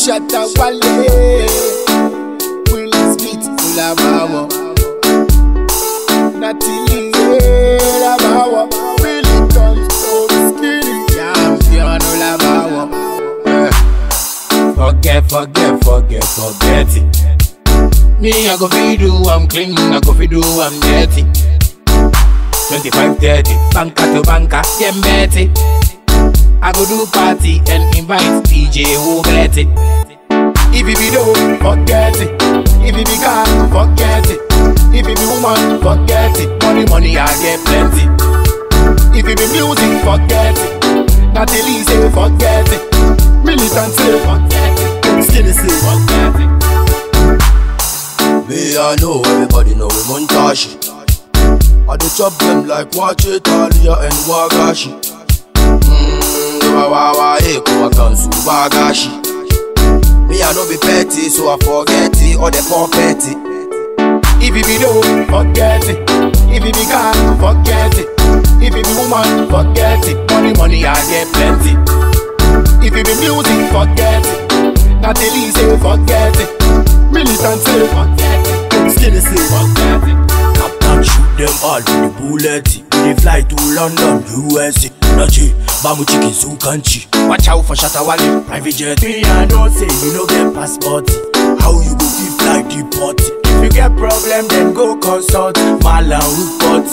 Shatta Wale. Will Smith Ulabawa. Natalie Ulabawa. Really done so skinny. Champion Ulabawa. Forget it. Me, I go fi do, I'm clean, I go fi do, I'm dirty. 25-30, banker to banker, them betty. I go do party and invite DJ who bet it. If it be dope, forget it. If it be car, forget it. If it be woman, forget it. Money, I get plenty. If it be music, forget it. Natalie say, forget it. Militant say, forget it. Skinny say, forget it. Me, I know everybody know we Montashi. I do chop them like Wache, Talia and Wagashi. Wawa, Eko, Kansu, Wagashi. Me, I know be petty, so I forget it, or the poor petty. If it be dope, forget it. If it be car, forget it. If it be woman, forget it. Money, I get plenty. If it be music, forget it. Natalie say, forget it. Militant say, forget it. Skinny say, forget it. Captain shoot them all with the bullet. They fly to London, USA. Nachi, Bamu Chiki, Zukanchi. Watch out for Shatta Wale, private jet. Me, I don't say you no get passport. How you go feel fly deport? If you get problem, then go consult Malan report.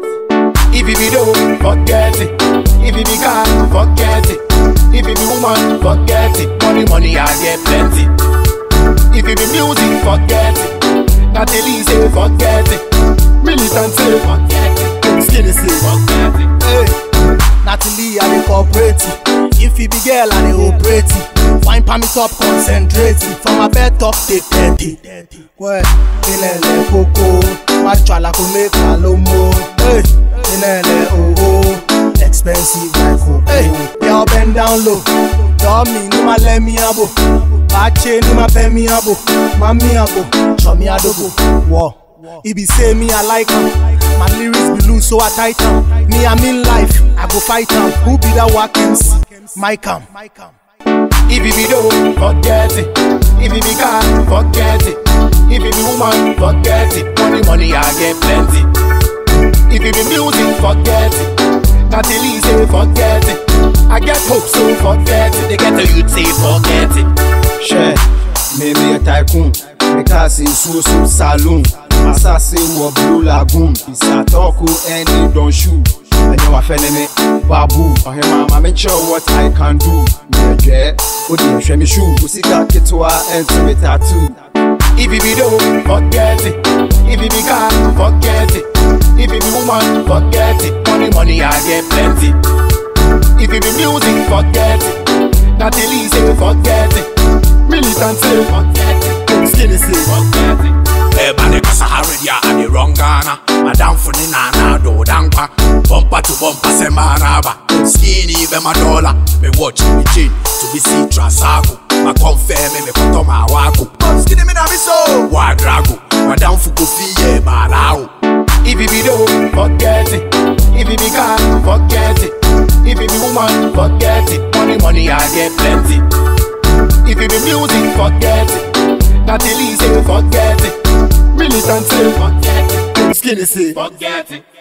If it be dope, forget it. If it be car, forget it. If it be woman, forget it. Money, I get plenty. If it be music, forget it. Natalie say, forget it. Militant say, forget it. Skinny say, forget it. Hey, Natalie, I dey cooperate. If it be girl, I dey operate. Wine pa me top, concentrate. From my bed top, take 30. Well, inele koko, machala ko make alomo. Hey, inele oh, expensive like coco. Hey, girl bend down low. Tell me, no ma let me abo. Bache ni ma pe mi abo. Mami abo, show me adobo. Whoa. He be say me I like him. My lyrics be loose so I tight him. Me I'm in life, I go fight him. Who be that Watkins? Mike him. If it be dope, forget it. If it be car, forget it. If it be woman, forget it. Money, I get plenty. If it be music, forget it. Natalie say, forget it. I get hope, so forget it. They get the youth say, forget it. Share, maybe a tycoon. Because in so saloon. Assassin wa Blue Lagoon. Isa talk any don't shoot. And you are feeling it, babu. Oh, hey, mama, make sure what I can do. Yeah, what do you show me shoe? Usika kitwa and some tattoo. If it be dope, forget it. If it be car, forget it. If it be woman, forget it. Money, I get plenty. If it be music, forget it. Natalie say, forget it. Militant say, forget it. Skinny say, forget it. Everybody cause I already are the wrong Ghana. Madam for the nana do dampa. Bumper to bumper se maraba. Skinny be my dollar. Me watch me chain to be see trasago. Ma confirm me put on my wago. Skinny me na be so wadrago. Madam for coffee ye barao. If it be dope, forget it. If it be car, forget it. If it be woman, forget it. Money, I get plenty. If it be music, forget it. Natalie say, forget it. Militant say, forget it. Skinny say, forget it.